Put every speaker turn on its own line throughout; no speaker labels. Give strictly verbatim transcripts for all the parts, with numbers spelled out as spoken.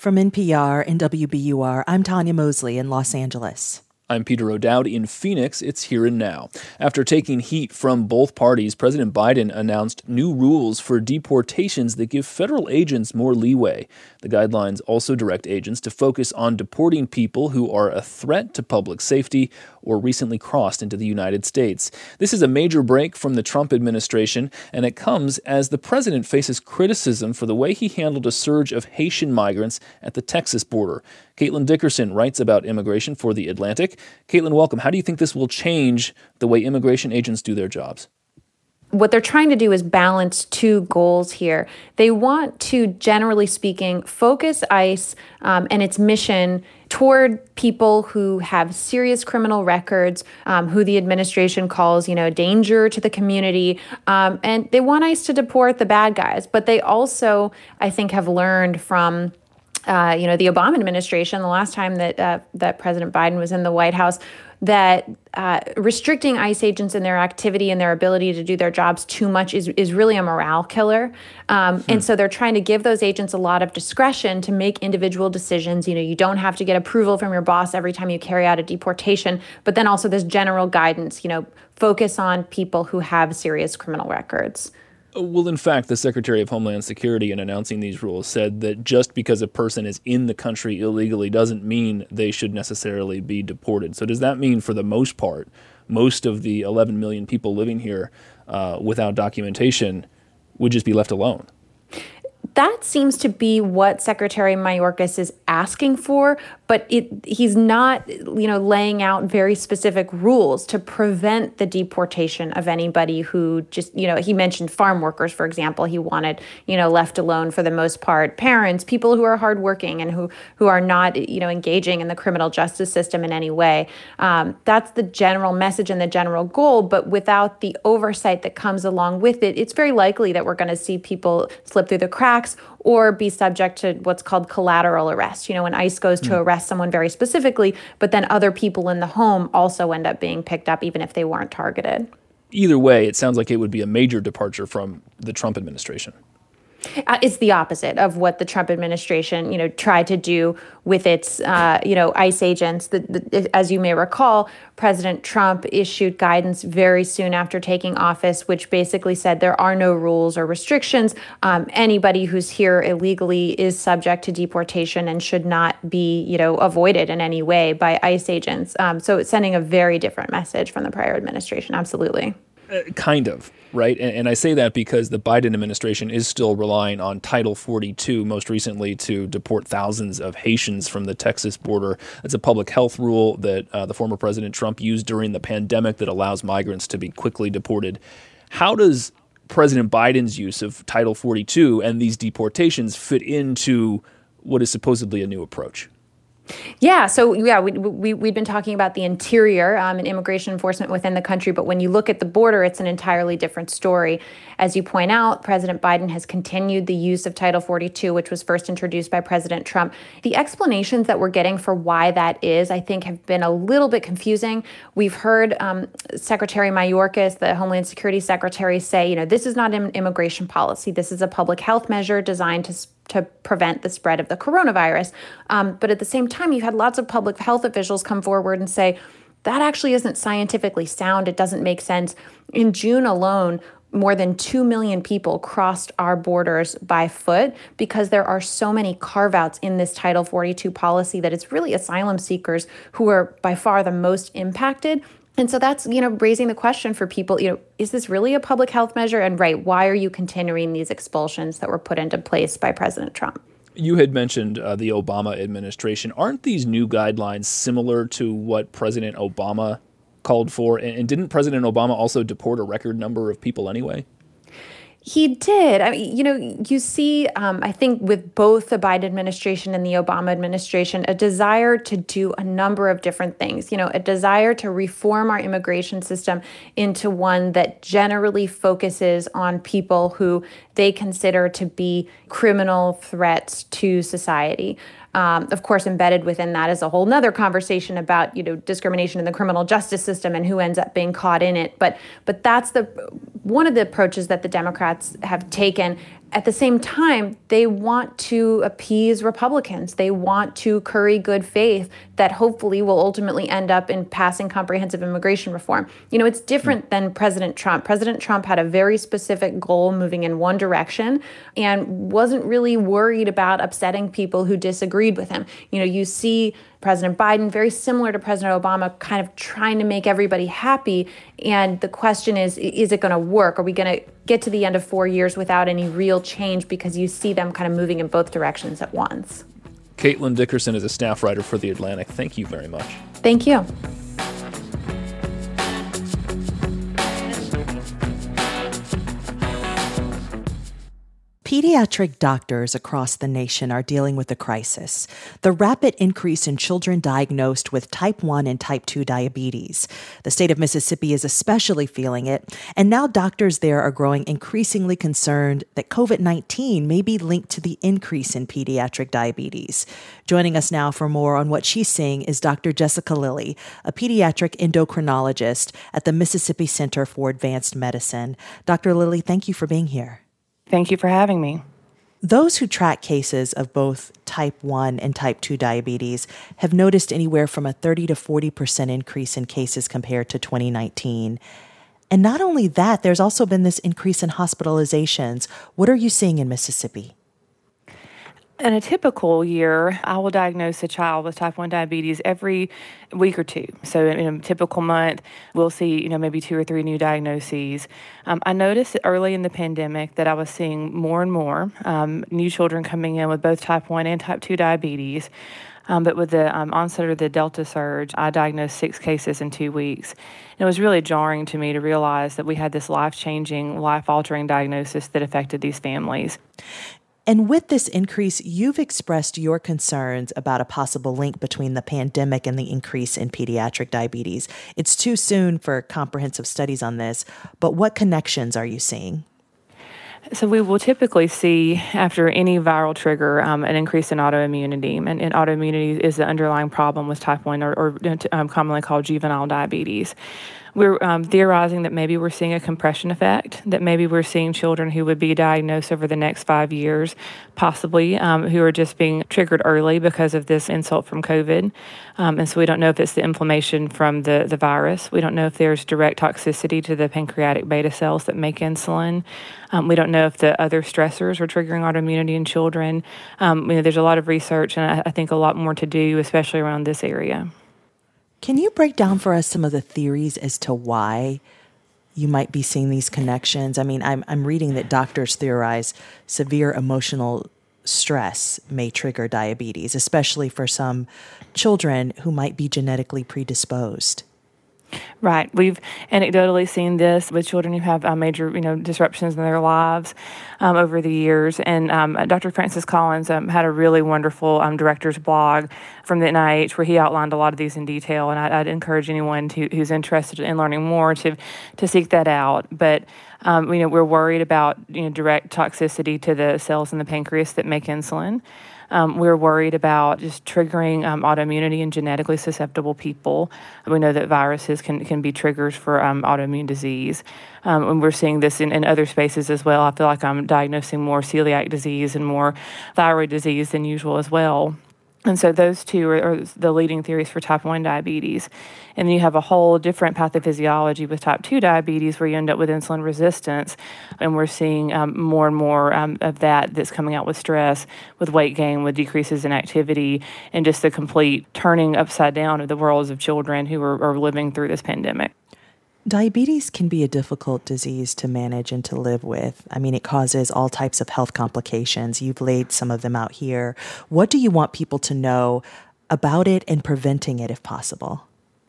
From N P R and W B U R, I'm Tanya Mosley in Los Angeles.
I'm Peter O'Dowd in Phoenix. It's Here and Now. After taking heat from both parties, President Biden announced new rules for deportations that give federal agents more leeway. The guidelines also direct agents to focus on deporting people who are a threat to public safety or recently crossed into the United States. This is a major break from the Trump administration, and it comes as the president faces criticism for the way he handled a surge of Haitian migrants at the Texas border. Caitlin Dickerson writes about immigration for The Atlantic. Caitlin, welcome. How do you think this will change the way immigration agents do their jobs?
What they're trying to do is balance two goals here. They want to, generally speaking, focus ICE um, and its mission toward people who have serious criminal records, um, who the administration calls, you know, danger to the community. Um, and they want ICE to deport the bad guys. But they also, I think, have learned from Uh, you know, the Obama administration, the last time that uh, that President Biden was in the White House, that uh, restricting ICE agents in their activity and their ability to do their jobs too much is, is really a morale killer. Um, hmm. And so they're trying to give those agents a lot of discretion to make individual decisions. You know, you don't have to get approval from your boss every time you carry out a deportation, but then also this general guidance, you know, focus on people who have serious criminal records.
Well, in fact, the Secretary of Homeland Security, in announcing these rules, said that just because a person is in the country illegally doesn't mean they should necessarily be deported. So does that mean, for the most part, most of the eleven million people living here uh, without documentation would just be left alone?
That seems to be what Secretary Mayorkas is asking for, but it, he's not, you know, laying out very specific rules to prevent the deportation of anybody who just, you know, he mentioned farm workers, for example. He wanted, you know, left alone for the most part, parents, people who are hardworking and who, who are not, you know, engaging in the criminal justice system in any way. Um, that's the general message and the general goal, but without the oversight that comes along with it, it's very likely that we're going to see people slip through the cracks or be subject to what's called collateral arrest. You know, when ICE goes to mm. arrest someone very specifically, but then other people in the home also end up being picked up, even if they weren't targeted.
Either way, it sounds like it would be a major departure from the Trump administration.
Uh, it's the opposite of what the Trump administration, you know, tried to do with its, uh, you know, ICE agents. The, the, as you may recall, President Trump issued guidance very soon after taking office, which basically said there are no rules or restrictions. Um, anybody who's here illegally is subject to deportation and should not be, you know, avoided in any way by ICE agents. Um, so it's sending a very different message from the prior administration. Absolutely.
Uh, kind of, right? And, and I say that because the Biden administration is still relying on Title forty-two, most recently to deport thousands of Haitians from the Texas border. It's a public health rule that uh, the former President Trump used during the pandemic that allows migrants to be quickly deported. How does President Biden's use of Title forty-two and these deportations fit into what is supposedly a new approach?
Yeah, so yeah, we, we, we've been talking about the interior um, and immigration enforcement within the country, but when you look at the border, it's an entirely different story. As you point out, President Biden has continued the use of Title forty-two, which was first introduced by President Trump. The explanations that we're getting for why that is, I think, have been a little bit confusing. We've heard um, Secretary Mayorkas, the Homeland Security Secretary, say, you know, this is not an immigration policy. This is a public health measure designed to to prevent the spread of the coronavirus. Um, but at the same time, you've had lots of public health officials come forward and say, that actually isn't scientifically sound. It doesn't make sense. In June alone, more than two million people crossed our borders by foot because there are so many carve-outs in this Title forty-two policy that it's really asylum seekers who are by far the most impacted. And so that's, you know, raising the question for people, you know, is this really a public health measure? And right, why are you continuing these expulsions that were put into place by President Trump?
You had mentioned uh, the Obama administration. Aren't these new guidelines similar to what President Obama called for? And, and didn't President Obama also deport a record number of people anyway?
He did. I mean, you know, you see, um, I think with both the Biden administration and the Obama administration, a desire to do a number of different things, you know, a desire to reform our immigration system into one that generally focuses on people who they consider to be criminal threats to society. Um, of course, embedded within that is a whole nother conversation about, you know, discrimination in the criminal justice system and who ends up being caught in it. But but that's the one of the approaches that the Democrats have taken. At the same time, they want to appease Republicans. They want to curry good faith that hopefully will ultimately end up in passing comprehensive immigration reform. You know, it's different than President Trump. President Trump had a very specific goal moving in one direction and wasn't really worried about upsetting people who disagreed with him. You know, you see President Biden, very similar to President Obama, kind of trying to make everybody happy. And the question is, is it going to work? Are we going to get to the end of four years without any real change because you see them kind of moving in both directions at once?
Caitlin Dickerson is a staff writer for The Atlantic. Thank you very much.
Thank you.
Pediatric doctors across the nation are dealing with a crisis: the rapid increase in children diagnosed with type one and type two diabetes. The state of Mississippi is especially feeling it, and now doctors there are growing increasingly concerned that covid nineteen may be linked to the increase in pediatric diabetes. Joining us now for more on what she's seeing is Doctor Jessica Lilly, a pediatric endocrinologist at the Mississippi Center for Advanced Medicine. Doctor Lilly, thank you for being here.
Thank you for having me.
Those who track cases of both type one and type two diabetes have noticed anywhere from a thirty to forty percent increase in cases compared to twenty nineteen. And not only that, there's also been this increase in hospitalizations. What are you seeing in Mississippi?
In a typical year, I will diagnose a child with type one diabetes every week or two. So in a typical month, we'll see, you know, maybe two or three new diagnoses. Um, I noticed early in the pandemic that I was seeing more and more um, new children coming in with both type one and type two diabetes. Um, but with the um, onset of the Delta surge, I diagnosed six cases in two weeks. And it was really jarring to me to realize that we had this life-changing, life-altering diagnosis that affected these families.
And with this increase, you've expressed your concerns about a possible link between the pandemic and the increase in pediatric diabetes. It's too soon for comprehensive studies on this, but what connections are you seeing?
So we will typically see, after any viral trigger, um, an increase in autoimmunity. And, and autoimmunity is the underlying problem with type one, or, or um, commonly called juvenile diabetes. We're um, theorizing that maybe we're seeing a compression effect, that maybe we're seeing children who would be diagnosed over the next five years, possibly, um, who are just being triggered early because of this insult from COVID. Um, and so we don't know if it's the inflammation from the, the virus. We don't know if there's direct toxicity to the pancreatic beta cells that make insulin. Um, we don't know if the other stressors are triggering autoimmunity in children. Um, you know, there's a lot of research, and I, I think a lot more to do, especially around this area.
Can you break down for us some of the theories as to why you might be seeing these connections? I mean, I'm I'm reading that doctors theorize severe emotional stress may trigger diabetes, especially for some children who might be genetically predisposed.
Right. We've anecdotally seen this with children who have uh, major, you know, disruptions in their lives um, over the years. And um, Doctor Francis Collins um, had a really wonderful um, director's blog from the N I H where he outlined a lot of these in detail. And I'd, I'd encourage anyone to, who's interested in learning more to to seek that out. But um, you know, we're worried about, you know, direct toxicity to the cells in the pancreas that make insulin. Um, we're worried about just triggering um, autoimmunity in genetically susceptible people. We know that viruses can, can be triggers for um, autoimmune disease. Um, and we're seeing this in, in other spaces as well. I feel like I'm diagnosing more celiac disease and more thyroid disease than usual as well. And so those two are, are the leading theories for type one diabetes. And then you have a whole different pathophysiology with type two diabetes where you end up with insulin resistance. And we're seeing um, more and more um, of that that's coming out with stress, with weight gain, with decreases in activity, and just the complete turning upside down of the worlds of children who are, are living through this pandemic.
Diabetes can be a difficult disease to manage and to live with. I mean, it causes all types of health complications. You've laid some of them out here. What do you want people to know about it and preventing it if possible?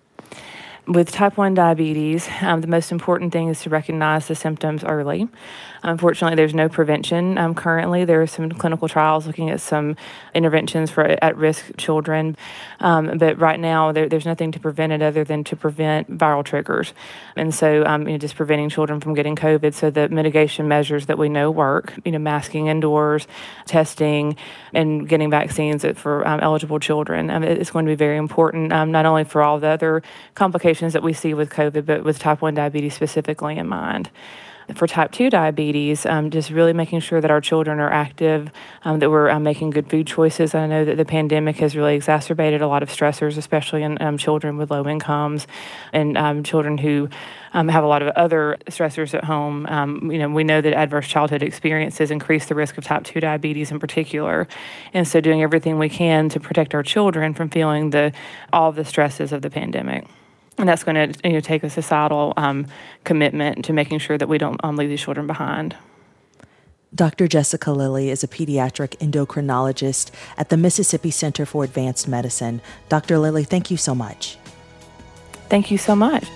With type one diabetes, um, the most important thing is to recognize the symptoms early. Unfortunately, there's no prevention um, currently. There are some clinical trials looking at some interventions for at-risk children, um, but right now there, there's nothing to prevent it other than to prevent viral triggers. And so, um, you know, just preventing children from getting COVID. So the mitigation measures that we know work, you know, masking indoors, testing, and getting vaccines for um, eligible children. Um, it's going to be very important, um, not only for all the other complications that we see with COVID, but with type one diabetes specifically in mind. For type two diabetes, um, just really making sure that our children are active, um, that we're um, making good food choices. I know that the pandemic has really exacerbated a lot of stressors, especially in um, children with low incomes and um, children who um, have a lot of other stressors at home. Um, you know, we know that adverse childhood experiences increase the risk of type two diabetes in particular. And so doing everything we can to protect our children from feeling the all of the stresses of the pandemic. And that's going to, you know, take a societal um, commitment to making sure that we don't um, leave these children behind.
Doctor Jessica Lilly is a pediatric endocrinologist at the Mississippi Center for Advanced Medicine. Doctor Lilly, thank you so much.
Thank you so much.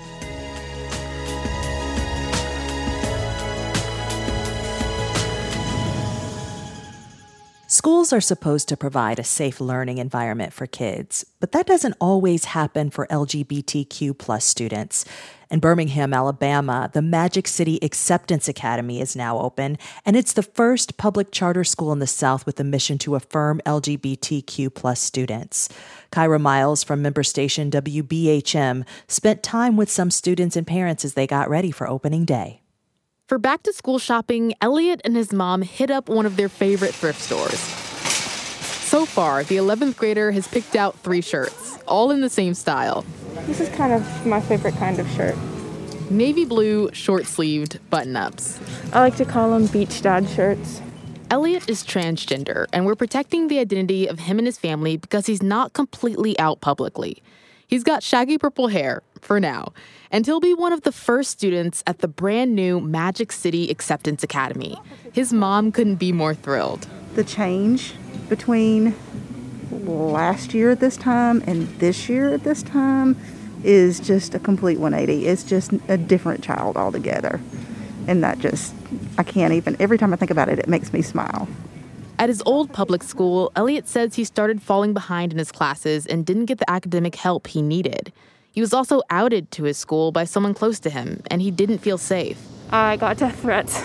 Schools are supposed to provide a safe learning environment for kids, but that doesn't always happen for L G B T Q plus students. In Birmingham, Alabama, the Magic City Acceptance Academy is now open, and it's the first public charter school in the South with a mission to affirm L G B T Q plus students. Kyra Miles from member station W B H M spent time with some students and parents as they got ready for opening day.
For back-to-school shopping, Elliot and his mom hit up one of their favorite thrift stores. So far, the eleventh grader has picked out three shirts, all in the same style.
This is kind of my favorite kind of shirt.
Navy blue, short-sleeved button-ups.
I like to call them beach dad shirts.
Elliot is transgender, and we're protecting the identity of him and his family because he's not completely out publicly. He's got shaggy purple hair, for now, and he'll be one of the first students at the brand new Magic City Acceptance Academy. His mom couldn't be more thrilled.
The change between last year at this time and this year at this time is just a complete one eighty. It's just a different child altogether. And that just, I can't even, every time I think about it, it makes me smile.
At his old public school, Elliot says he started falling behind in his classes and didn't get the academic help he needed. He was also outed to his school by someone close to him, and he didn't feel safe.
I got death threats.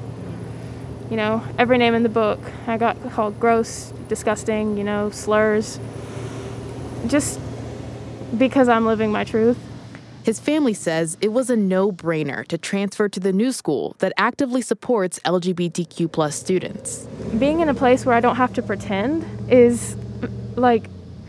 You know, every name in the book. I got called gross, disgusting, you know, slurs. Just because I'm living my truth.
His family says it was a no-brainer to transfer to the new school that actively supports L G B T Q plus students.
Being in a place where I don't have to pretend is, like,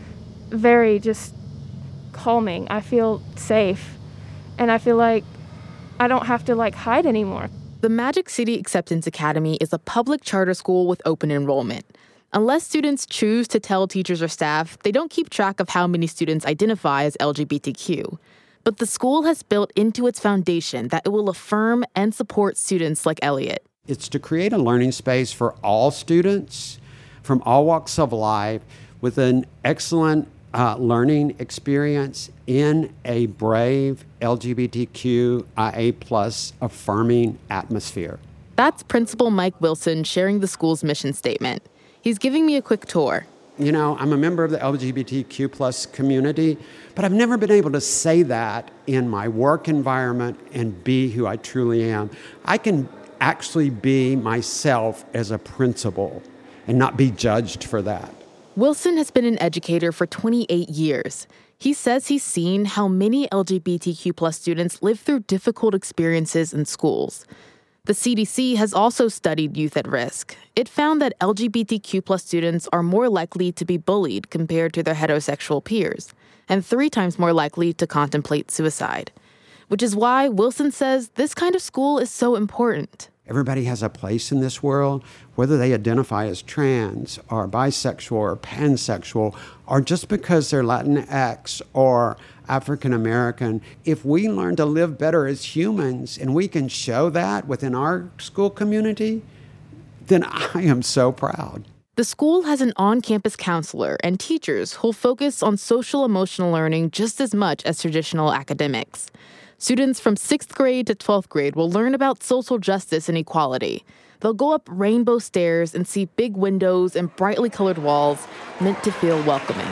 very just calming. I feel safe, and I feel like I don't have to, like, hide anymore.
The Magic City Acceptance Academy is a public charter school with open enrollment. Unless students choose to tell teachers or staff, they don't keep track of how many students identify as L G B T Q. But the school has built into its foundation that it will affirm and support students like Elliot.
It's to create a learning space for all students from all walks of life with an excellent uh, learning experience in a brave L G B T Q I A plus affirming atmosphere.
That's Principal Mike Wilson sharing the school's mission statement. He's giving me a quick tour.
You know, I'm a member of the L G B T Q plus community, but I've never been able to say that in my work environment and be who I truly am. I can actually be myself as a principal and not be judged for that.
Wilson has been an educator for twenty-eight years. He says he's seen how many L G B T Q plus students live through difficult experiences in schools. The C D C has also studied youth at risk. It found that L G B T Q plus students are more likely to be bullied compared to their heterosexual peers, and three times more likely to contemplate suicide. Which is why Wilson says this kind of school is so important.
Everybody has a place in this world, whether they identify as trans or bisexual or pansexual, or just because they're Latinx or African American. If we learn to live better as humans and we can show that within our school community, then I am so proud.
The school has an on-campus counselor and teachers who'll focus on social-emotional learning just as much as traditional academics. Students from sixth grade to twelfth grade will learn about social justice and equality. They'll go up rainbow stairs and see big windows and brightly colored walls meant to feel welcoming.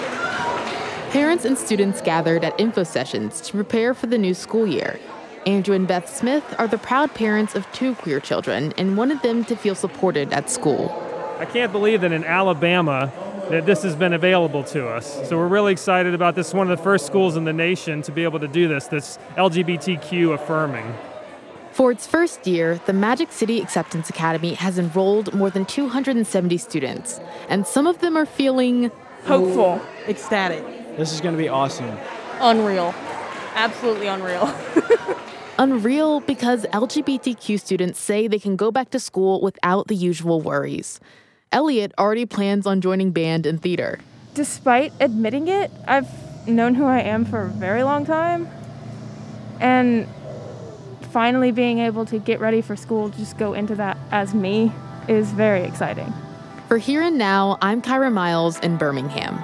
Parents and students gathered at info sessions to prepare for the new school year. Andrew and Beth Smith are the proud parents of two queer children and wanted them to feel supported at school.
I can't believe that in Alabama that this has been available to us. So we're really excited about this. One of the first schools in the nation to be able to do this, that's L G B T Q affirming.
For its first year, the Magic City Acceptance Academy has enrolled more than two hundred seventy students, and some of them are feeling
hopeful,
ecstatic.
This is going to be awesome.
Unreal. Absolutely unreal.
Unreal because L G B T Q students say they can go back to school without the usual worries. Elliot already plans on joining band and theater.
Despite admitting it, I've known who I am for a very long time, and finally being able to get ready for school, just go into that as me, is very exciting.
For Here and Now, I'm Kyra Miles in Birmingham.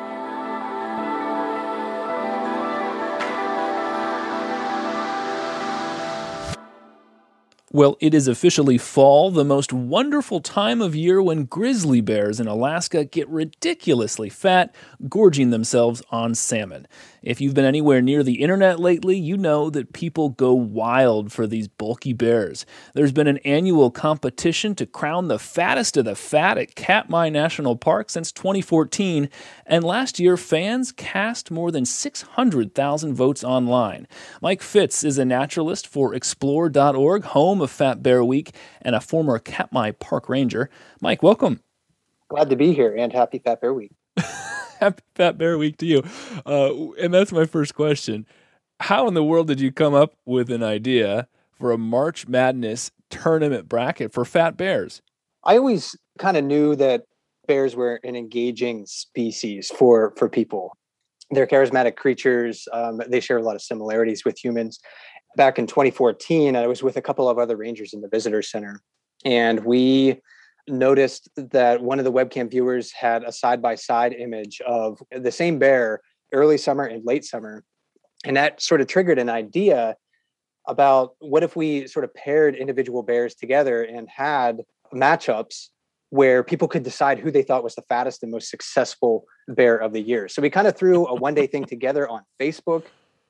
Well, it is officially fall, the most wonderful time of year when grizzly bears in Alaska get ridiculously fat, gorging themselves on salmon. If you've been anywhere near the internet lately, you know that people go wild for these bulky bears. There's been an annual competition to crown the fattest of the fat at Katmai National Park since twenty fourteen, and last year fans cast more than six hundred thousand votes online. Mike Fitz is a naturalist for Explore dot org, home of Fat Bear Week, and a former Katmai Park ranger. Mike, welcome.
Glad to be here, and happy Fat Bear Week.
Happy Fat Bear Week to you. Uh, and that's my first question. How in the world did you come up with an idea for a March Madness tournament bracket for fat bears?
I always kind of knew that bears were an engaging species for, for people. They're charismatic creatures. Um, they share a lot of similarities with humans. Back in twenty fourteen, I was with a couple of other rangers in the visitor center, and we noticed that one of the webcam viewers had a side-by-side image of the same bear early summer and late summer. And that sort of triggered an idea about what if we sort of paired individual bears together and had matchups where people could decide who they thought was the fattest and most successful bear of the year. So we kind of threw a one-day thing together on Facebook,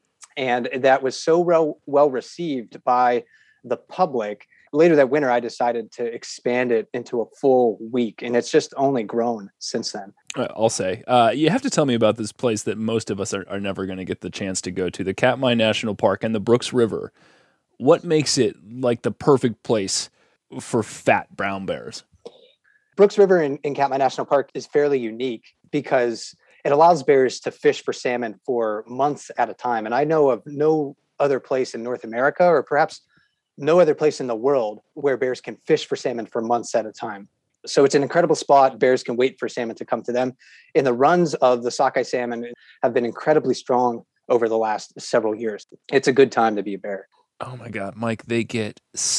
and that was so well, well received by the public. Later that winter, I decided to expand it into a full week, and it's just only grown since then.
I'll say. Uh, you have to tell me about this place that most of us are, are never going to get the chance to go to, the Katmai National Park and the Brooks River. What makes it like the perfect place for fat brown bears?
Brooks River in, in Katmai National Park is fairly unique because it allows bears to fish for salmon for months at a time. And I know of no other place in North America, or perhaps no other place in the world, where bears can fish for salmon for months at a time. So it's an incredible spot. Bears can wait for salmon to come to them. And the runs of the sockeye salmon have been incredibly strong over the last several years. It's a good time to be a bear.
Oh my God, Mike, they get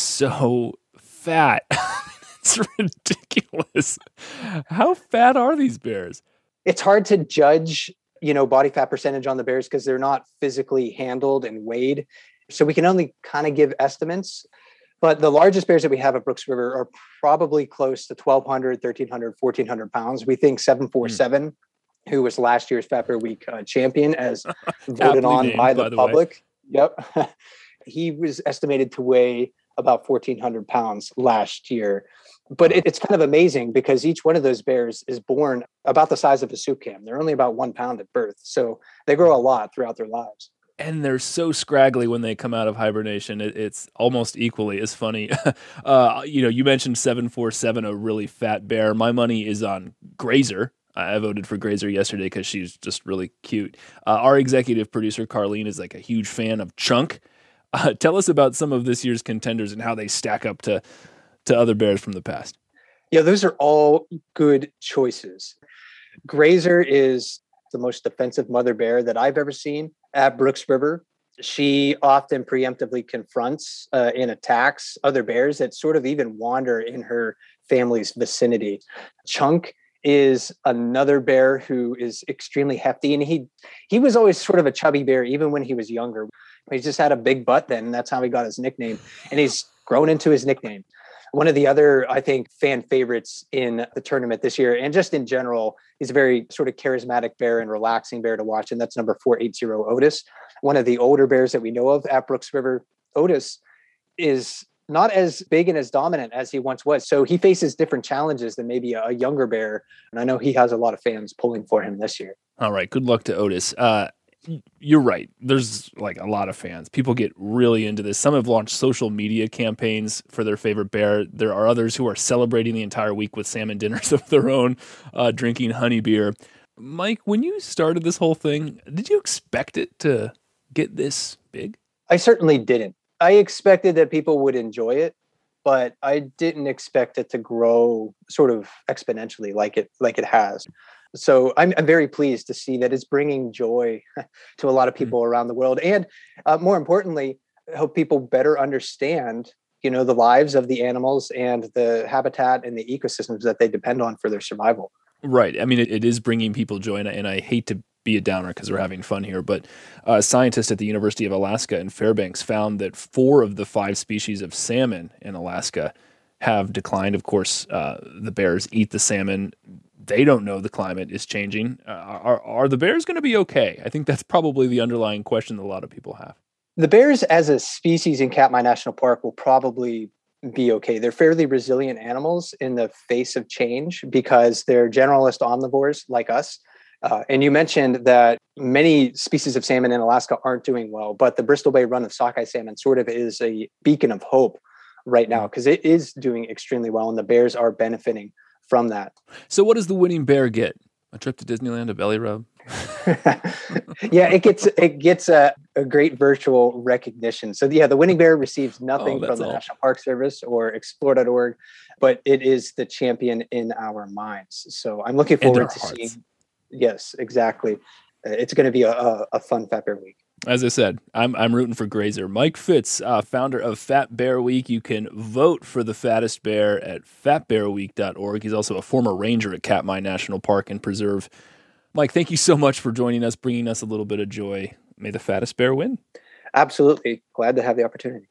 so fat. It's ridiculous. How fat are these bears?
It's hard to judge, you know, body fat percentage on the bears because they're not physically handled and weighed. So we can only kind of give estimates, but the largest bears that we have at Brooks River are probably close to twelve hundred, thirteen hundred, fourteen hundred pounds. We think seven forty-seven, mm. who was last year's Fat Bear Week uh, champion, as voted on named, by the, by the public. Way. Yep. He was estimated to weigh about fourteen hundred pounds last year. But it, it's kind of amazing because each one of those bears is born about the size of a soup can. They're only about one pound at birth. So they grow a lot throughout their lives.
And they're so scraggly when they come out of hibernation. It, it's almost equally as funny. uh, you know, you mentioned seven forty-seven, a really fat bear. My money is on Grazer. I voted for Grazer yesterday because she's just really cute. Uh, our executive producer, Carlene, is like a huge fan of Chunk. Uh, tell us about some of this year's contenders and how they stack up to, to other bears from the past.
Yeah, those are all good choices. Grazer is the most defensive mother bear that I've ever seen at Brooks River. She often preemptively confronts uh, and attacks other bears that sort of even wander in her family's vicinity. Chunk is another bear who is extremely hefty, and he he was always sort of a chubby bear even when he was younger. He just had a big butt then, and that's how he got his nickname, and he's grown into his nickname. One of the other, I think, fan favorites in the tournament this year, and just in general, he's a very sort of charismatic bear and relaxing bear to watch, and that's number four eighty, Otis. One of the older bears that we know of at Brooks River. Otis is not as big and as dominant as he once was, so he faces different challenges than maybe a younger bear, and I know he has a lot of fans pulling for him this year.
All right, good luck to Otis. Uh, You're right. There's like a lot of fans. People get really into this. Some have launched social media campaigns for their favorite bear. There are others who are celebrating the entire week with salmon dinners of their own, uh, drinking honey beer. Mike, when you started this whole thing, did you expect it to get this big?
I certainly didn't. I expected that people would enjoy it, but I didn't expect it to grow sort of exponentially like it like it has. So I'm, I'm very pleased to see that it's bringing joy to a lot of people mm-hmm. around the world. And uh, more importantly, help people better understand, you know, the lives of the animals and the habitat and the ecosystems that they depend on for their survival.
Right. I mean, it, it is bringing people joy. And I, and I hate to be a downer because we're having fun here, but uh, scientists at the University of Alaska in Fairbanks found that four of the five species of salmon in Alaska have declined. Of course, uh, the bears eat the salmon. They don't know the climate is changing. Uh, are, are the bears going to be okay? I think that's probably the underlying question that a lot of people have.
The bears as a species in Katmai National Park will probably be okay. They're fairly resilient animals in the face of change because they're generalist omnivores like us. Uh, and you mentioned that many species of salmon in Alaska aren't doing well, but the Bristol Bay run of sockeye salmon sort of is a beacon of hope right now because it is doing extremely well and the bears are benefiting from that.
So what does the winning bear get? A trip to Disneyland, a belly rub?
Yeah, it gets it gets a, a great virtual recognition. So yeah, the winning bear receives nothing
oh,
from the
all.
National Park Service or explore dot org, but it is the champion in our minds. So I'm looking forward to
hearts.
seeing. Yes, exactly. Uh, it's going to be a, a, a fun Fat Bear Week.
As I said, I'm I'm rooting for Grazer. Mike Fitz, uh, founder of Fat Bear Week. You can vote for the fattest bear at fat bear week dot org. He's also a former ranger at Katmai National Park and Preserve. Mike, thank you so much for joining us, bringing us a little bit of joy. May the fattest bear win.
Absolutely. Glad to have the opportunity.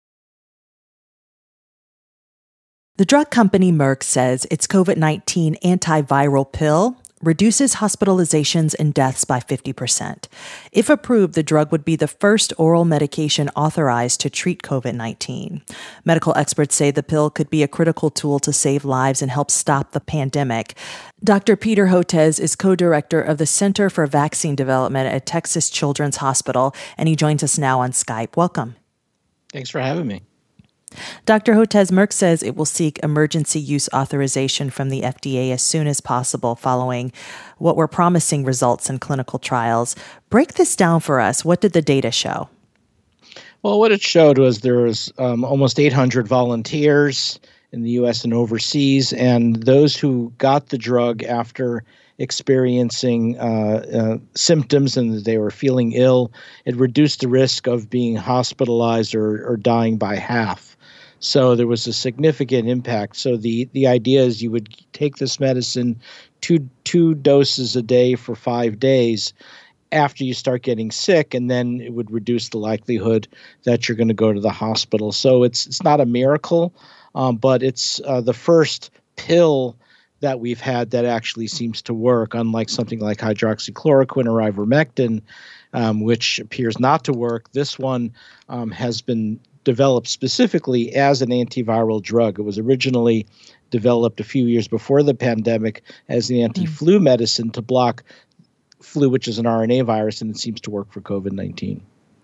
The drug company Merck says its COVID nineteen antiviral pill reduces hospitalizations and deaths by fifty percent. If approved, the drug would be the first oral medication authorized to treat COVID nineteen. Medical experts say the pill could be a critical tool to save lives and help stop the pandemic. Doctor Peter Hotez is co-director of the Center for Vaccine Development at Texas Children's Hospital, and he joins us now on Skype. Welcome.
Thanks for having me.
Doctor Hotez, Merck says it will seek emergency use authorization from the F D A as soon as possible following what were promising results in clinical trials. Break this down for us. What did the data show?
Well, what it showed was there was um, almost eight hundred volunteers in the U S and overseas, and those who got the drug after experiencing uh, uh, symptoms and they were feeling ill, it reduced the risk of being hospitalized or, or dying by half. So there was a significant impact. So the, the idea is you would take this medicine two two doses a day for five days after you start getting sick, and then it would reduce the likelihood that you're going to go to the hospital. So it's it's not a miracle, um, but it's uh, the first pill that we've had that actually seems to work, unlike something like hydroxychloroquine or ivermectin, um, which appears not to work. This one um, has been developed specifically as an antiviral drug. It was originally developed a few years before the pandemic as an anti-flu mm. medicine to block flu, which is an R N A virus, and it seems to work for COVID nineteen.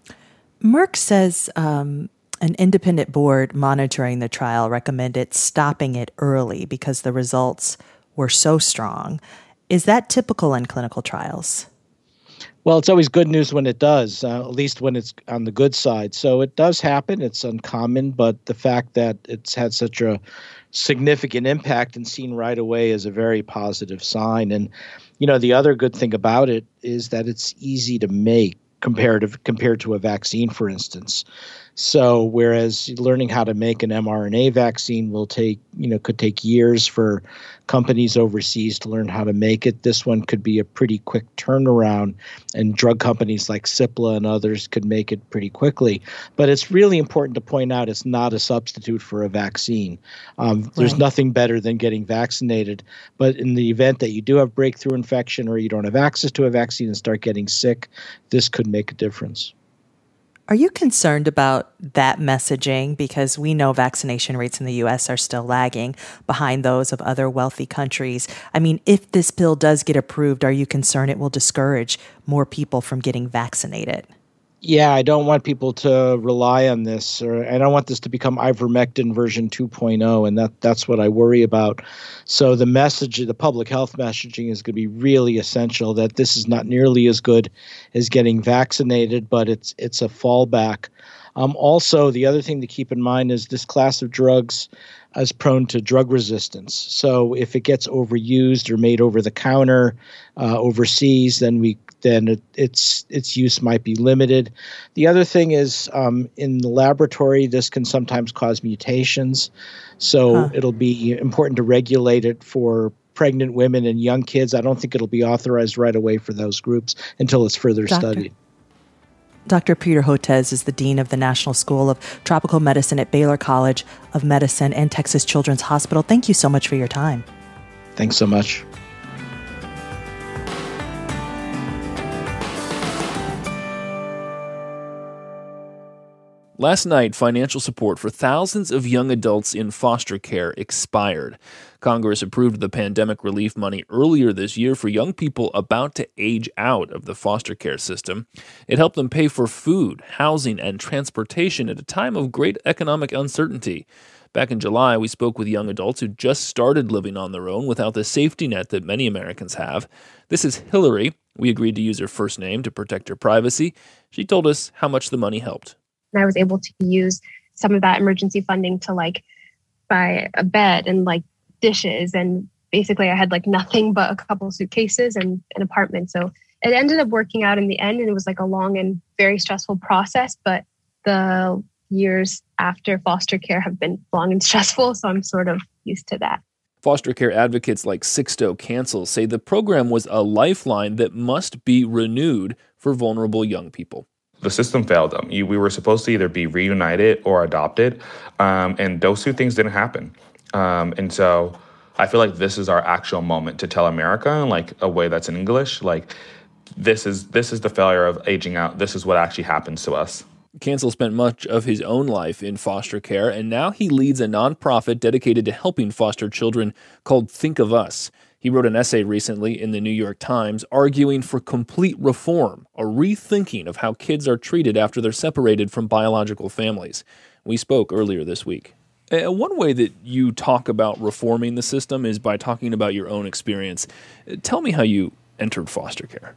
Merck says um, an independent board monitoring the trial recommended stopping it early because the results were so strong. Is that typical in clinical trials?
Well, it's always good news when it does, uh, at least when it's on the good side. So it does happen. It's uncommon, but the fact that it's had such a significant impact and seen right away is a very positive sign. And, you know, the other good thing about it is that it's easy to make comparative compared to a vaccine, for instance. So whereas learning how to make an mRNA vaccine will take, you know, could take years for companies overseas to learn how to make it, this one could be a pretty quick turnaround, and drug companies like Cipla and others could make it pretty quickly. But it's really important to point out it's not a substitute for a vaccine. Um, right. There's nothing better than getting vaccinated. But in the event that you do have breakthrough infection or you don't have access to a vaccine and start getting sick, this could make a difference.
Are you concerned about that messaging? Because we know vaccination rates in the U S are still lagging behind those of other wealthy countries. I mean, if this bill does get approved, are you concerned it will discourage more people from getting vaccinated?
Yeah, I don't want people to rely on this, or I don't want this to become ivermectin version two point oh, and that that's what I worry about. So the message, the public health messaging is going to be really essential, that this is not nearly as good as getting vaccinated, but it's it's a fallback. Um, also, the other thing to keep in mind is this class of drugs is prone to drug resistance. So if it gets overused or made over the counter uh, overseas, then we then it, its its use might be limited. The other thing is um, in the laboratory, this can sometimes cause mutations. So huh. it'll be important to regulate it for pregnant women and young kids. I don't think it'll be authorized right away for those groups until it's further
Doctor
studied.
Doctor Peter Hotez is the Dean of the National School of Tropical Medicine at Baylor College of Medicine and Texas Children's Hospital. Thank you so much for your time.
Thanks so much.
Last night, financial support for thousands of young adults in foster care expired. Congress approved the pandemic relief money earlier this year for young people about to age out of the foster care system. It helped them pay for food, housing, and transportation at a time of great economic uncertainty. Back in July, we spoke with young adults who just started living on their own without the safety net that many Americans have. This is Hillary. We agreed to use her first name to protect her privacy. She told us how much the money helped.
And I was able to use some of that emergency funding to like buy a bed and like dishes. And basically I had like nothing but a couple of suitcases and an apartment. So it ended up working out in the end. And it was like a long and very stressful process. But the years after foster care have been long and stressful. So I'm sort of used to that.
Foster care advocates like Sixto Cancel say the program was a lifeline that must be renewed for vulnerable young people.
The system failed them. You, we were supposed to either be reunited or adopted, um, and those two things didn't happen. Um, and so I feel like this is our actual moment to tell America in like a way that's in English, like this is this is the failure of aging out. This is what actually happens to us.
Cancel spent much of his own life in foster care, and now he leads a nonprofit dedicated to helping foster children called Think of Us. He wrote an essay recently in the New York Times arguing for complete reform, a rethinking of how kids are treated after they're separated from biological families. We spoke earlier this week. Uh, one way that you talk about reforming the system is by talking about your own experience. Uh, tell me how you entered foster care.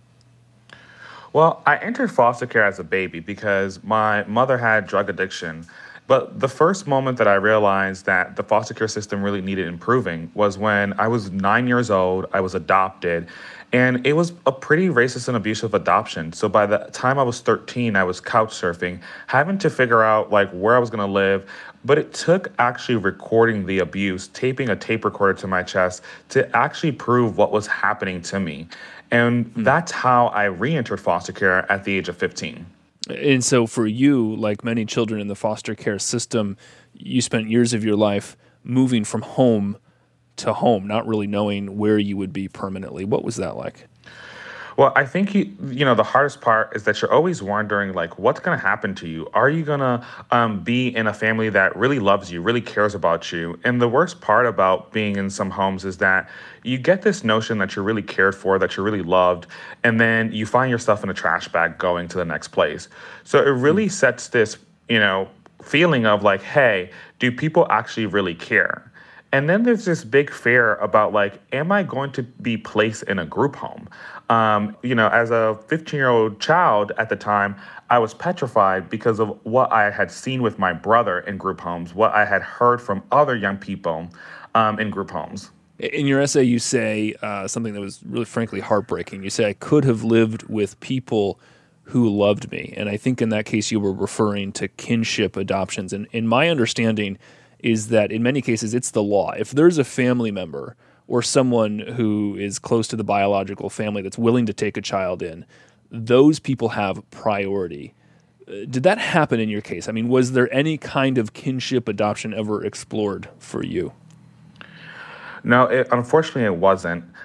Well, I entered foster care as a baby because my mother had drug addiction. But the first moment that I realized that the foster care system really needed improving was when I was nine years old, I was adopted, and it was a pretty racist and abusive adoption. So by the time I was thirteen, I was couch surfing, having to figure out like where I was gonna live. But it took actually recording the abuse, taping a tape recorder to my chest to actually prove what was happening to me. And mm. that's how I re-entered foster care at the age of fifteen.
And so for you, like many children in the foster care system, you spent years of your life moving from home to home, not really knowing where you would be permanently. What was that like?
Well, I think, you, you know, the hardest part is that you're always wondering, like, what's going to happen to you? Are you going to um, be in a family that really loves you, really cares about you? And the worst part about being in some homes is that you get this notion that you're really cared for, that you're really loved, and then you find yourself in a trash bag going to the next place. So it really sets this, you know, feeling of like, hey, do people actually really care? And then there's this big fear about like, am I going to be placed in a group home? Um, you know, as a fifteen-year-old child at the time, I was petrified because of what I had seen with my brother in group homes, what I had heard from other young people um, in group homes.
In your essay, you say uh, something that was really, frankly, heartbreaking. You say, I could have lived with people who loved me. And I think in that case, you were referring to kinship adoptions. And in my understanding is that in many cases, it's the law. If there's a family member or someone who is close to the biological family that's willing to take a child in, those people have priority. Uh, did that happen in your case? I mean, was there any kind of kinship adoption ever explored for you?
No, it, unfortunately, it wasn't.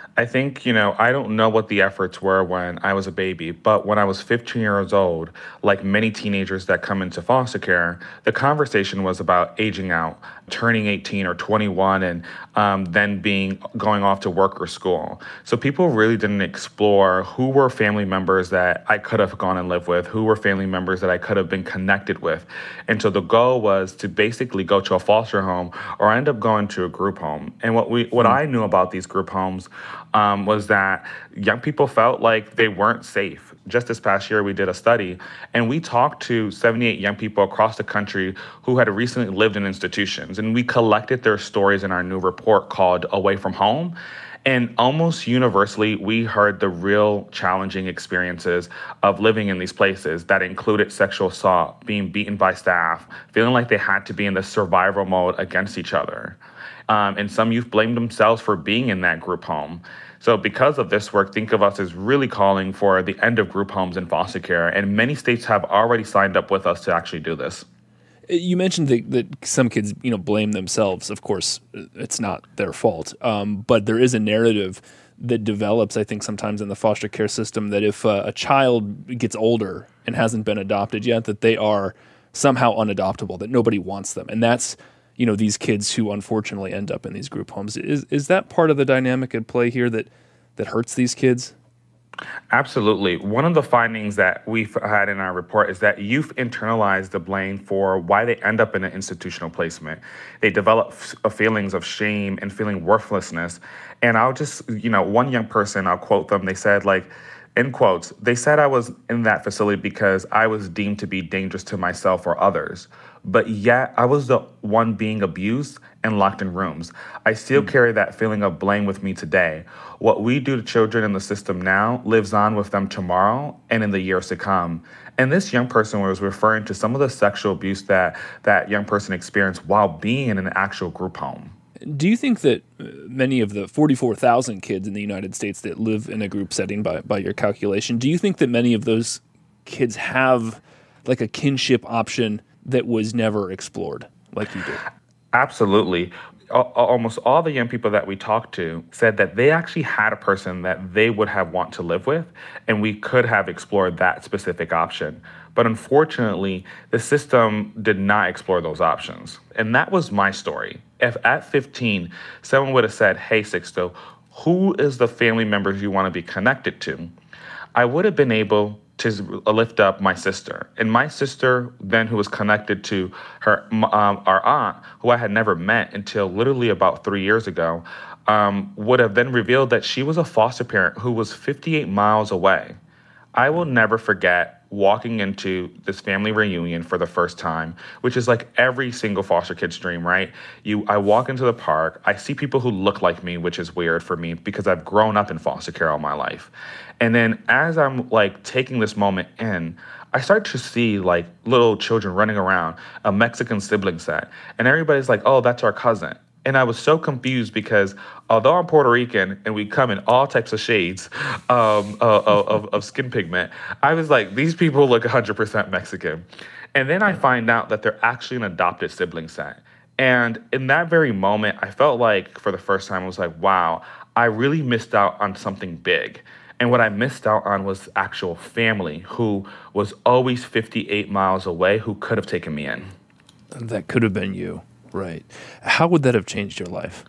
I think, you know, I don't know what the efforts were when I was a baby, but when I was fifteen years old, like many teenagers that come into foster care, the conversation was about aging out, turning eighteen or twenty-one, and um, then being going off to work or school. So people really didn't explore who were family members that I could have gone and lived with, who were family members that I could have been connected with. And so the goal was to basically go to a foster home or end up going to a group home. And what we, what I knew about these group homes um, was that young people felt like they weren't safe. Just this past year, we did a study, and we talked to seventy-eight young people across the country who had recently lived in institutions, and we collected their stories in our new report called Away from Home. And almost universally, we heard the real challenging experiences of living in these places that included sexual assault, being beaten by staff, feeling like they had to be in the survival mode against each other. Um, and some youth blamed themselves for being in that group home. So because of this work, Think of Us is really calling for the end of group homes in foster care, and many states have already signed up with us to actually do this.
You mentioned that, that some kids, you know, blame themselves. Of course, it's not their fault, um, but there is a narrative that develops, I think, sometimes in the foster care system that if uh, a child gets older and hasn't been adopted yet, that they are somehow unadoptable, that nobody wants them, and that's, you know, these kids who unfortunately end up in these group homes. Is is that part of the dynamic at play here that that hurts these kids?
Absolutely. One of the findings that we've had in our report is that youth internalize the blame for why they end up in an institutional placement. They develop f- feelings of shame and feeling worthlessness. And I'll just, you know, one young person, I'll quote them, they said, like, in quotes, they said I was in that facility because I was deemed to be dangerous to myself or others. But yet I was the one being abused and locked in rooms. I still carry that feeling of blame with me today. What we do to children in the system now lives on with them tomorrow and in the years to come. And this young person was referring to some of the sexual abuse that that young person experienced while being in an actual group home.
Do you think that many of the forty-four thousand kids in the United States that live in a group setting, by, by your calculation, do you think that many of those kids have like a kinship option that was never explored like you did?
Absolutely. Almost all the young people that we talked to said that they actually had a person that they would have want to live with, and we could have explored that specific option. But unfortunately, the system did not explore those options. And that was my story. If at fifteen, someone would have said, hey, Sixto, who is the family members you want to be connected to? I would have been able to lift up my sister. And my sister then, who was connected to her, um, our aunt, who I had never met until literally about three years ago, um, would have then revealed that she was a foster parent who was fifty-eight miles away. I will never forget walking into this family reunion for the first time, which is like every single foster kid's dream, right? You, I walk into the park, I see people who look like me, which is weird for me because I've grown up in foster care all my life. And then as I'm like taking this moment in, I start to see like little children running around, a Mexican sibling set, and everybody's like, oh, that's our cousin. And I was so confused because although I'm Puerto Rican and we come in all types of shades um, of, of, of skin pigment, I was like, these people look one hundred percent Mexican. And then I find out that they're actually an adopted sibling set. And in that very moment, I felt like for the first time, I was like, wow, I really missed out on something big. And what I missed out on was actual family who was always fifty-eight miles away who could have taken me in.
That could have been you. Right. How would that have changed your life?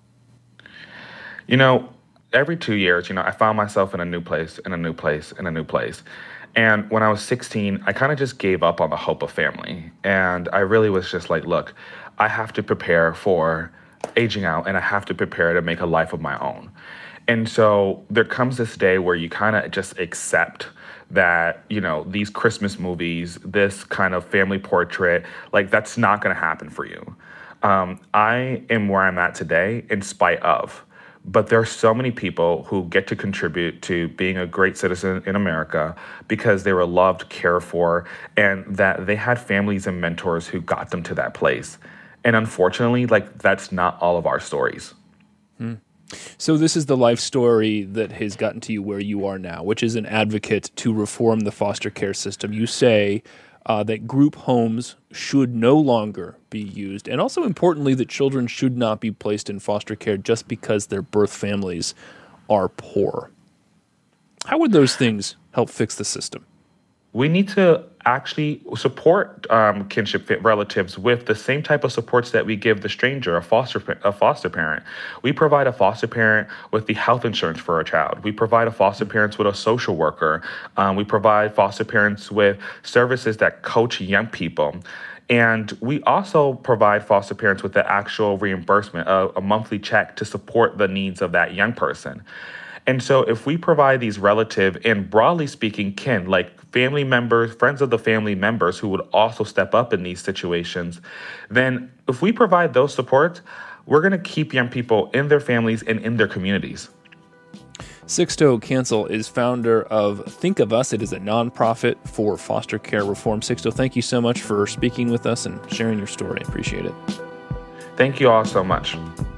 You know, every two years, you know, I found myself in a new place, in a new place, in a new place. And when I was sixteen, I kind of just gave up on the hope of family. And I really was just like, look, I have to prepare for aging out and I have to prepare to make a life of my own. And so there comes this day where you kind of just accept that, you know, these Christmas movies, this kind of family portrait, like that's not going to happen for you. Um, I am where I'm at today in spite of, but there are so many people who get to contribute to being a great citizen in America because they were loved, cared for, and that they had families and mentors who got them to that place. And unfortunately, like that's not all of our stories.
Hmm. So this is the life story that has gotten to you where you are now, which is an advocate to reform the foster care system. You say uh, that group homes should no longer be used, and also importantly that children should not be placed in foster care just because their birth families are poor. How would those things help fix the system?
We need to actually support um, kinship relatives with the same type of supports that we give the stranger, a foster a foster parent. We provide a foster parent with the health insurance for a child. We provide a foster parent with a social worker. Um, we provide foster parents with services that coach young people. And we also provide foster parents with the actual reimbursement, a, a monthly check to support the needs of that young person. And so if we provide these relative and broadly speaking kin, like family members, friends of the family members who would also step up in these situations, then if we provide those supports, we're going to keep young people in their families and in their communities.
Sixto Cancel is founder of Think of Us. It is a nonprofit for foster care reform. Sixto, thank you so much for speaking with us and sharing your story. I appreciate it.
Thank you all so much.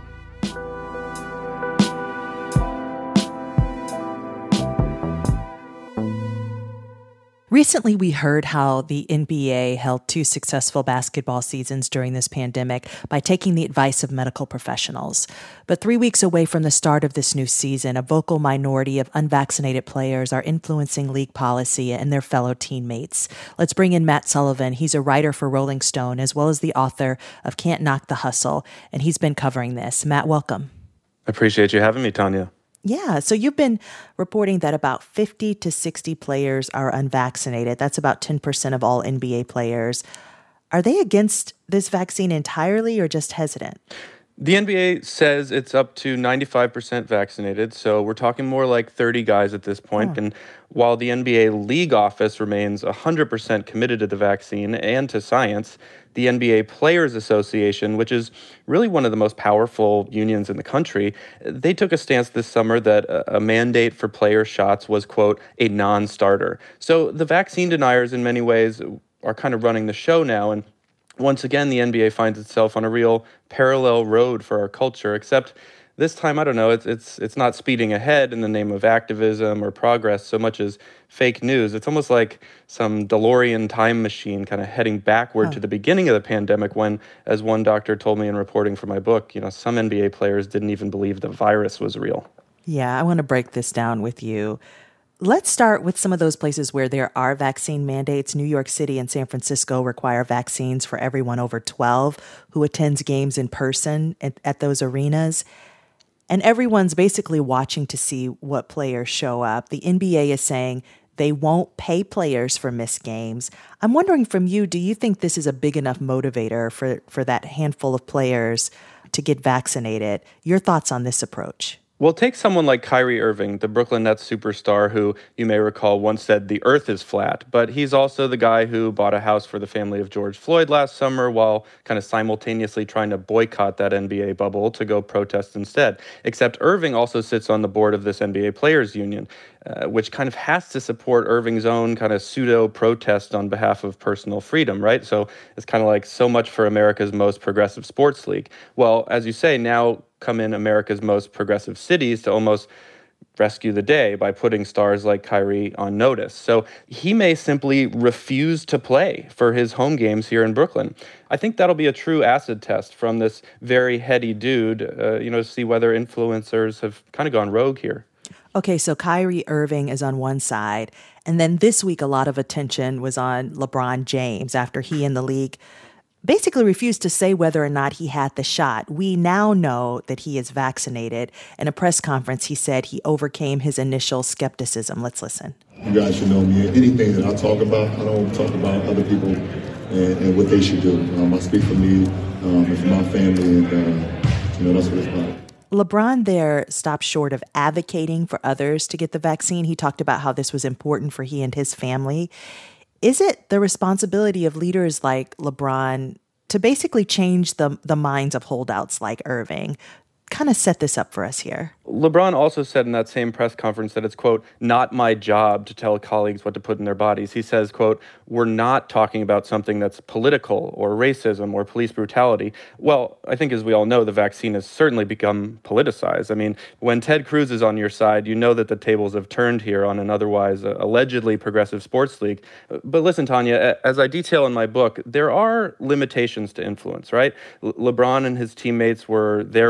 Recently, we heard how the N B A held two successful basketball seasons during this pandemic by taking the advice of medical professionals. But three weeks away from the start of this new season, a vocal minority of unvaccinated players are influencing league policy and their fellow teammates. Let's bring in Matt Sullivan. He's a writer for Rolling Stone, as well as the author of Can't Knock the Hustle, and he's been covering this. Matt, welcome.
I appreciate you having me, Tanya.
Yeah, so you've been reporting that about fifty to sixty players are unvaccinated. That's about ten percent of all N B A players. Are they against this vaccine entirely or just hesitant?
The N B A says it's up to ninety-five percent vaccinated, so we're talking more like thirty guys at this point. Oh. And while the N B A league office remains one hundred percent committed to the vaccine and to science, the N B A Players Association, which is really one of the most powerful unions in the country, they took a stance this summer that a mandate for player shots was, quote, a non-starter. So the vaccine deniers in many ways are kind of running the show now, and once again, the N B A finds itself on a real parallel road for our culture, except this time, I don't know, it's it's it's not speeding ahead in the name of activism or progress so much as fake news. It's almost like some DeLorean time machine kind of heading backward huh. to the beginning of the pandemic when, as one doctor told me in reporting for my book, you know, some N B A players didn't even believe the virus was real.
Yeah, I want to break this down with you. Let's start with some of those places where there are vaccine mandates. New York City and San Francisco require vaccines for everyone over twelve who attends games in person at, at those arenas. And everyone's basically watching to see what players show up. The N B A is saying they won't pay players for missed games. I'm wondering from you, do you think this is a big enough motivator for, for that handful of players to get vaccinated? Your thoughts on this approach?
Well, take someone like Kyrie Irving, the Brooklyn Nets superstar who you may recall once said the earth is flat, but he's also the guy who bought a house for the family of George Floyd last summer while kind of simultaneously trying to boycott that N B A bubble to go protest instead. Except Irving also sits on the board of this N B A Players Union, uh, which kind of has to support Irving's own kind of pseudo-protest on behalf of personal freedom, right? So it's kind of like so much for America's most progressive sports league. Well, as you say, now come in America's most progressive cities to almost rescue the day by putting stars like Kyrie on notice. So he may simply refuse to play for his home games here in Brooklyn. I think that'll be a true acid test from this very heady dude, uh, you know, to see whether influencers have kind of gone rogue here.
Okay, so Kyrie Irving is on one side, and then this week a lot of attention was on LeBron James after he and the league basically refused to say whether or not he had the shot. We now know that he is vaccinated. In a press conference, he said he overcame his initial skepticism. Let's listen.
You guys should know me. Anything that I talk about, I don't talk about other people and, and what they should do. Um, I speak for me um, and for my family, and uh, you know, that's what it's about.
LeBron there stopped short of advocating for others to get the vaccine. He talked about how this was important for he and his family. Is it the responsibility of leaders like LeBron to basically change the the minds of holdouts like Irving? Kind of set this up for us here.
LeBron also said in that same press conference that it's, quote, not my job to tell colleagues what to put in their bodies. He says, quote, we're not talking about something that's political or racism or police brutality. Well, I think as we all know, the vaccine has certainly become politicized. I mean, when Ted Cruz is on your side, you know that the tables have turned here on an otherwise uh, allegedly progressive sports league. But listen, Tanya, as I detail in my book, there are limitations to influence, right? Le- LeBron and his teammates were there wearing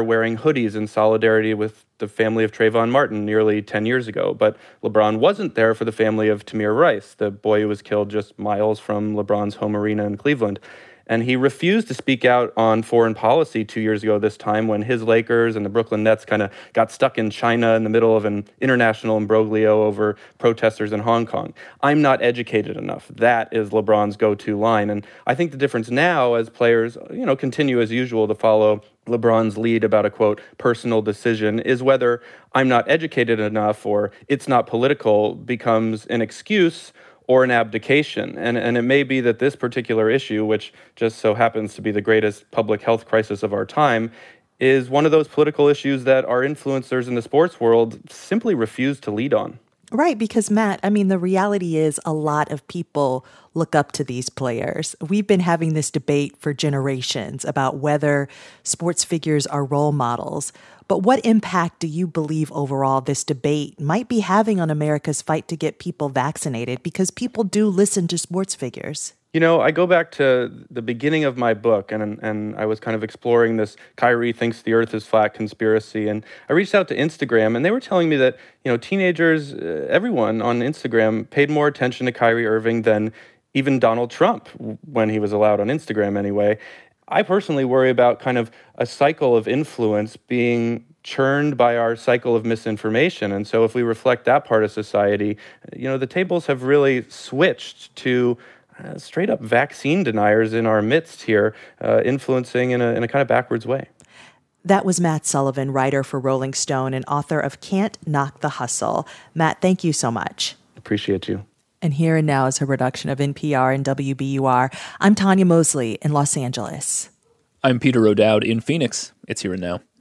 hoodies in solidarity with the family of Trayvon Martin nearly ten years ago. But LeBron wasn't there for the family of Tamir Rice, the boy who was killed just miles from LeBron's home arena in Cleveland. And he refused to speak out on foreign policy two years ago this time when his Lakers and the Brooklyn Nets kind of got stuck in China in the middle of an international imbroglio over protesters in Hong Kong. I'm not educated enough. That is LeBron's go-to line. And I think the difference now as players, you know, continue as usual to follow LeBron's lead about a, quote, personal decision is whether I'm not educated enough or it's not political becomes an excuse or an abdication. And, and it may be that this particular issue, which just so happens to be the greatest public health crisis of our time, is one of those political issues that our influencers in the sports world simply refuse to lead on.
Right, because Matt, I mean, the reality is a lot of people look up to these players. We've been having this debate for generations about whether sports figures are role models. But what impact do you believe overall this debate might be having on America's fight to get people vaccinated? Because people do listen to sports figures.
You know, I go back to the beginning of my book, and and I was kind of exploring this Kyrie thinks the earth is flat conspiracy. And I reached out to Instagram, and they were telling me that, you know, teenagers, uh, everyone on Instagram paid more attention to Kyrie Irving than even Donald Trump when he was allowed on Instagram anyway. I personally worry about kind of a cycle of influence being churned by our cycle of misinformation. And so if we reflect that part of society, you know, the tables have really switched to uh, straight up vaccine deniers in our midst here, uh, influencing in a, in a kind of backwards way.
That was Matt Sullivan, writer for Rolling Stone and author of Can't Knock the Hustle. Matt, thank you so much.
Appreciate you.
And Here and Now is a production of N P R and W B U R. I'm Tanya Mosley in Los Angeles.
I'm Peter O'Dowd in Phoenix. It's Here and Now.